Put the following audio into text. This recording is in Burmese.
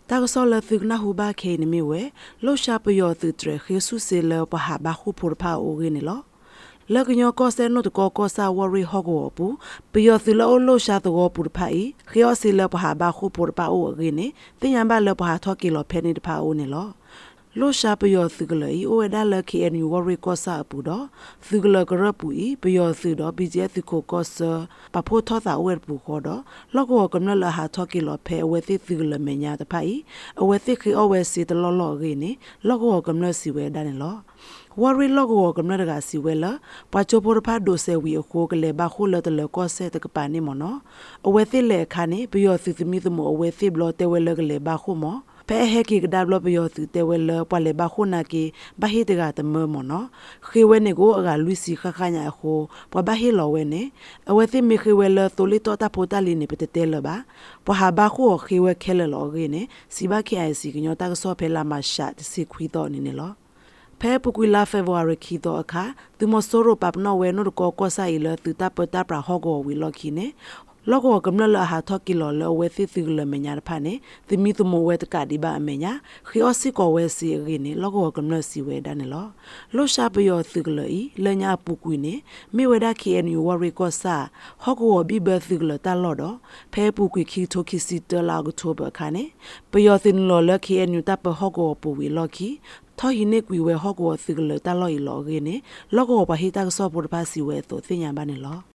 တာကစောလသုကနာဟုဘာခေနမီဝဲလောရှာပယောသူတရခေဆုစေလပဟာဘာခုဖိုဖာအိုရင်းလောလကညောကောစဲနိုတကောဆာဝရီဟောကောပူပယောသူလောလောရှာတောပူဖိုင်ခေယောစီလပဟာဘာခုဖိုဖာအိုရင်းနေတင်ယံဘာလပဟာထောကီလောဖဲနေတဖာအိုနေလောလောရှာပယောသူကလေအိုဝဒါလခေအန်ယူဝရီကောဆာပူတော့သူကလကရပူပယောသူတော့ဘီဂျေသူကိုကောဆာပဖိုထောတာဝဲပူခေါ်တော့လောကောကနလဟာထောကီလောဖဲဝဲသိသူကလမညာတဖိုင်အဝဲသိခေအဝဲစီတလောလောရင်းနေလောကောကနလစီဝဲဒါနေလောဝရီလောကောကမနရကစီဝဲလာပချိုပိုဖာဒိုဆေဝီခိုကလေဘာခုလတလကောဆေတကပါနေမနောအဝဲသိလေခါနေဘယောသူသမီသမအဝဲသိဘလတဲဝဲလကလေဘာခုမောဖဲဟဲကီကဒါဘလဘယောသူတဲဝဲလပလေဘာခုနာကီဘာဟိတကတမမနောခေဝဲနေကိုအကလူစီခခညာခိုပဘာဟိလောဝဲနေအဝဲသိမခေဝဲလတိုလီတောတာပိုတာလီနေပတတဲလဘာပဟာဘာခုခေဝဲခဲလလောရင်းနေစီဘာခေအိုင်စီကညောတာကဆောဖဲလာမရှာတစီခွီတော့နေနေလောဖဲပကွီလာဖေဗူအာရီခီတော့အခါသူမဆိုရိုပပ်နော်ဝဲနိုကောဆိုင်လသူတာပတာပရာဟောကိုဝီလော်ခီနေလောကောကမ္နလဟာထော်ကီလောလဝဲသီသီလမညာဖာနေသီမီတမဝဲတကဒီဘာအမညာခီအောစီကောဝဲစီရီနေလောကောကမ္နစီဝဲဒါနေလောလောရှာပယောသီကလီလညာပူကွီနေမိဝဲဒါခီအန်ယူဝရီကောဆာဟောကောဘီဘသီကလတာလောတော့ဖဲပူကွီခီထိုခီစီတလာဂတိုဘခါနေပယောသင်လောလခီအန်ယူတပ်ဟောကောပူဝီလော်ခီထော်ဟိနေကွီဝဲဟောကောသီကလတာလော်ရီလော်ရင်းနေလောကောပဟိတာကဆောပူတပါစီဝဲသို့သိညာပါနေလော